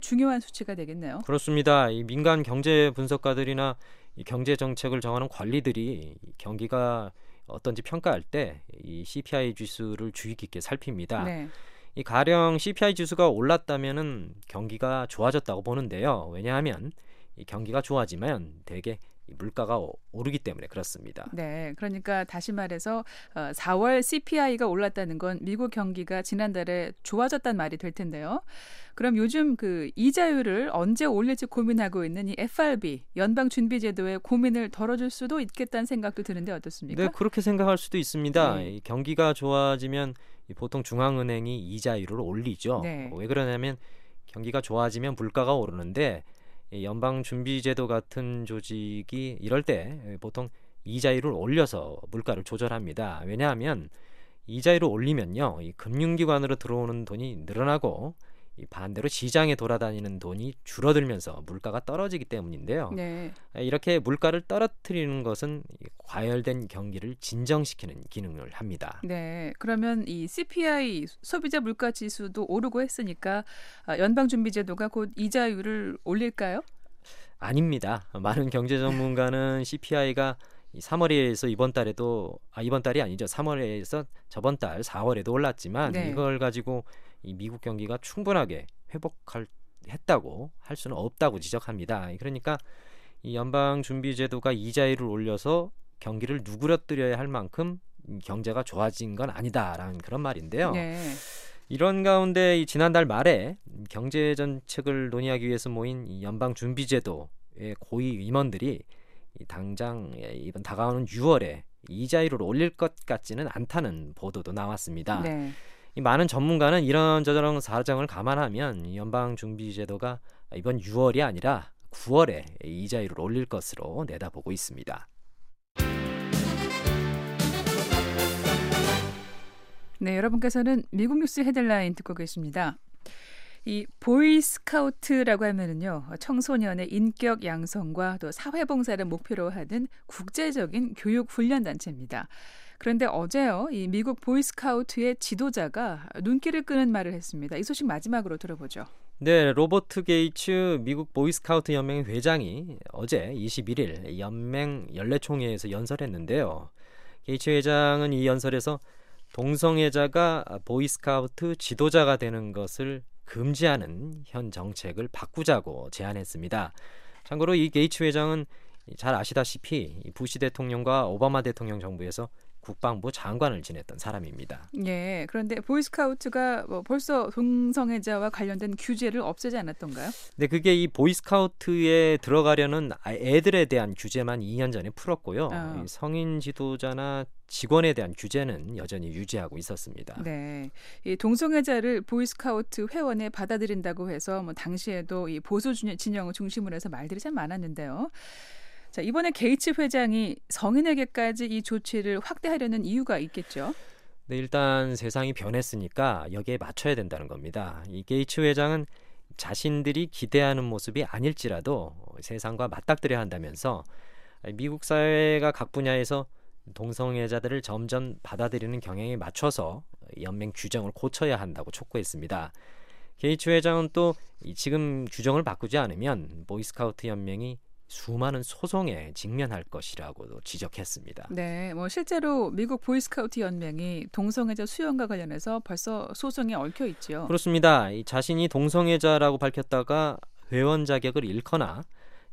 중요한 수치가 되겠네요. 그렇습니다. 이 민간 경제 분석가들이나 이 경제 정책을 정하는 관리들이 이 경기가 어떤지 평가할 때 이 CPI 지수를 주의 깊게 살핍니다. 네. 이 가령 CPI 지수가 올랐다면은 경기가 좋아졌다고 보는데요. 왜냐하면 이 경기가 좋아지면 대개 이 물가가 오르기 때문에 그렇습니다. 네, 그러니까 다시 말해서 4월 CPI가 올랐다는 건 미국 경기가 지난달에 좋아졌단 말이 될 텐데요. 그럼 요즘 그 이자율을 언제 올릴지 고민하고 있는 이 FRB, 연방준비제도의 고민을 덜어줄 수도 있겠다는 생각도 드는데 어떻습니까? 네, 그렇게 생각할 수도 있습니다. 네. 이 경기가 좋아지면 이 보통 중앙은행이 이자율을 올리죠. 네. 왜 그러냐면 경기가 좋아지면 물가가 오르는데 이 연방준비제도 같은 조직이 이럴 때 보통 이자율을 올려서 물가를 조절합니다. 왜냐하면 이자율을 올리면요, 이 금융기관으로 들어오는 돈이 늘어나고 이 반대로 시장에 돌아다니는 돈이 줄어들면서 물가가 떨어지기 때문인데요. 네. 이렇게 물가를 떨어뜨리는 것은 이 과열된 경기를 진정시키는 기능을 합니다. 네. 그러면 이 CPI 소비자 물가 지수도 오르고 했으니까 연방준비제도가 곧 이자율을 올릴까요? 아닙니다. 많은 경제 전문가는 CPI가 3월에서 이번 달이 아니죠. 3월에서 저번 달 4월에도 올랐지만 네. 이걸 가지고 이 미국 경기가 충분하게 했다고 할 수는 없다고 지적합니다. 그러니까 이 연방준비제도가 이자율을 올려서 경기를 누그러뜨려야 할 만큼 경제가 좋아진 건 아니다라는 그런 말인데요. 네. 이런 가운데 이 지난달 말에 경제 정책을 논의하기 위해서 모인 이 연방준비제도의 고위 임원들이 당장 이번 다가오는 6월에 이자율을 올릴 것 같지는 않다는 보도도 나왔습니다. 네. 이 많은 전문가는 이런저런 사정을 감안하면 이 연방준비제도가 이번 6월이 아니라 9월에 이자율을 올릴 것으로 내다보고 있습니다. 네, 여러분께서는 미국 뉴스 헤드라인 듣고 계십니다. 이 보이스카우트라고 하면은요, 청소년의 인격 양성과 또 사회봉사를 목표로 하는 국제적인 교육 훈련 단체입니다. 그런데 어제요, 이 미국 보이스카우트의 지도자가 눈길을 끄는 말을 했습니다. 이 소식 마지막으로 들어보죠. 네, 로버트 게이츠 미국 보이스카우트 연맹 회장이 어제 21일 연맹 연례총회에서 연설했는데요. 게이츠 회장은 이 연설에서 동성애자가 보이스카우트 지도자가 되는 것을 금지하는 현 정책을 바꾸자고 제안했습니다. 참고로 이 게이츠 회장은 잘 아시다시피 부시 대통령과 오바마 대통령 정부에서 국방부 장관을 지냈던 사람입니다. 예, 그런데 보이스카우트가 벌써 동성애자와 관련된 규제를 없애지 않았던가요? 네, 그게 이 보이스카우트에 들어가려는 애들에 대한 규제만 2년 전에 풀었고요. 이 성인 지도자나 직원에 대한 규제는 여전히 유지하고 있었습니다. 네, 이 동성애자를 보이스카우트 회원에 받아들인다고 해서 당시에도 이 보수 진영을 중심으로 해서 말들이 참 많았는데요. 자, 이번에 게이츠 회장이 성인에게까지 이 조치를 확대하려는 이유가 있겠죠? 네, 일단 세상이 변했으니까 여기에 맞춰야 된다는 겁니다. 이 게이츠 회장은 자신들이 기대하는 모습이 아닐지라도 세상과 맞닥뜨려야 한다면서 미국 사회가 각 분야에서 동성애자들을 점점 받아들이는 경향에 맞춰서 연맹 규정을 고쳐야 한다고 촉구했습니다. 게이츠 회장은 또 지금 규정을 바꾸지 않으면 보이스카우트 연맹이 수많은 소송에 직면할 것이라고도 지적했습니다. 네, 실제로 미국 보이스카우트 연맹이 동성애자 수용과 관련해서 벌써 소송에 얽혀 있죠. 그렇습니다. 자신이 동성애자라고 밝혔다가 회원 자격을 잃거나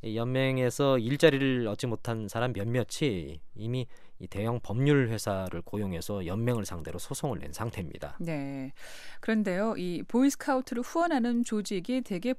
연맹에서 일자리를 얻지 못한 사람 몇몇이 이미 이 대형 법률 회사를 고용해서 연맹을 상대로 소송을 낸 상태입니다. 네. 그런데요, 이 보이스카우트를 후원하는 조직이 되게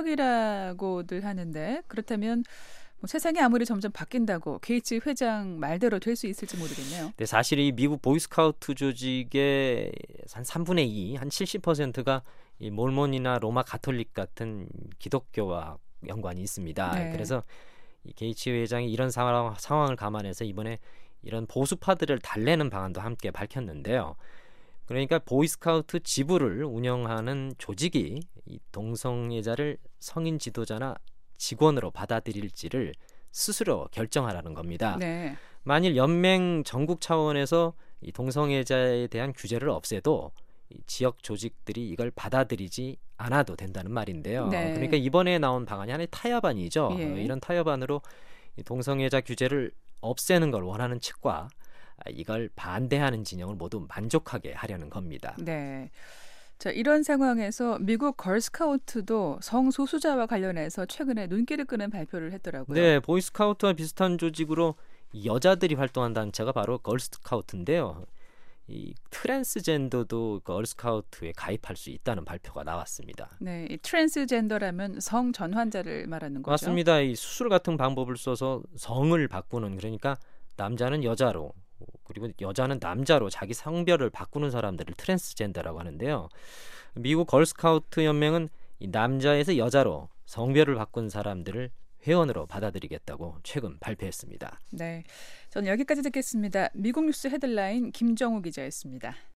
보수적이라고들 하는데 그렇다면 세상이 아무리 점점 바뀐다고 게이츠 회장 말대로 될 수 있을지 모르겠네요. 네, 사실 이 미국 보이스카우트 조직의 한 3분의 2, 한 70%가 이 몰몬이나 로마 가톨릭 같은 기독교와 연관이 있습니다. 네. 그래서 이 게이츠 회장이 이런 상황을 감안해서 이번에 이런 보수파들을 달래는 방안도 함께 밝혔는데요. 그러니까 보이스카우트 지부를 운영하는 조직이 이 동성애자를 성인 지도자나 직원으로 받아들일지를 스스로 결정하라는 겁니다. 네. 만일 연맹 전국 차원에서 이 동성애자에 대한 규제를 없애도 이 지역 조직들이 이걸 받아들이지 않아도 된다는 말인데요. 네. 그러니까 이번에 나온 방안이 하나의 타협안이죠. 예. 이런 타협안으로 이 동성애자 규제를 없애는 걸 원하는 측과 이걸 반대하는 진영을 모두 만족하게 하려는 겁니다. 네. 자, 이런 상황에서 미국 걸스카우트도 성소수자와 관련해서 최근에 눈길을 끄는 발표를 했더라고요. 네, 보이스카우트와 비슷한 조직으로 여자들이 활동한 단체가 바로 걸스카우트인데요. 이 트랜스젠더도 걸스카우트에 가입할 수 있다는 발표가 나왔습니다. 네, 이 트랜스젠더라면 성 전환자를 말하는 거죠. 맞습니다. 이 수술 같은 방법을 써서 성을 바꾸는, 그러니까 남자는 여자로 그리고 여자는 남자로 자기 성별을 바꾸는 사람들을 트랜스젠더라고 하는데요. 미국 걸스카우트 연맹은 이 남자에서 여자로 성별을 바꾼 사람들을 회원으로 받아들이겠다고 최근 발표했습니다. 네, 저는 여기까지 듣겠습니다. 미국 뉴스 헤드라인 김정우 기자였습니다.